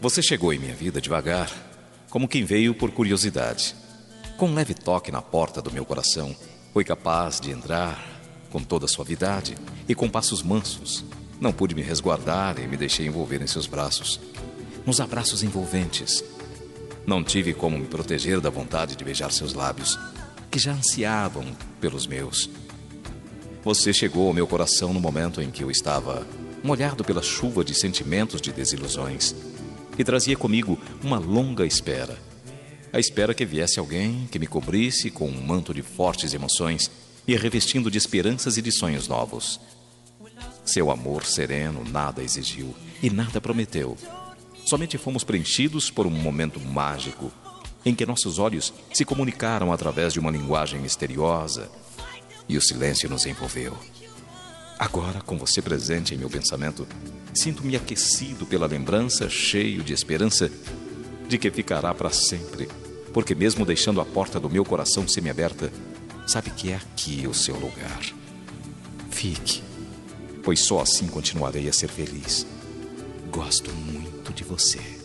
Você chegou em minha vida devagar, como quem veio por curiosidade. Com um leve toque na porta do meu coração, foi capaz de entrar com toda a suavidade e com passos mansos. Não pude me resguardar e me deixei envolver em seus braços. Nos abraços envolventes. Não tive como me proteger da vontade de beijar seus lábios, que já ansiavam pelos meus. Você chegou ao meu coração no momento em que eu estava molhado pela chuva de sentimentos de desilusões e trazia comigo uma longa espera. A espera que viesse alguém que me cobrisse com um manto de fortes emoções e revestindo de esperanças e de sonhos novos. Seu amor sereno nada exigiu e nada prometeu. Somente fomos preenchidos por um momento mágico em que nossos olhos se comunicaram através de uma linguagem misteriosa e o silêncio nos envolveu. Agora, com você presente em meu pensamento, sinto-me aquecido pela lembrança, cheio de esperança de que ficará para sempre, porque mesmo deixando a porta do meu coração semiaberta, sabe que é aqui o seu lugar. Fique, pois só assim continuarei a ser feliz. Gosto muito de você.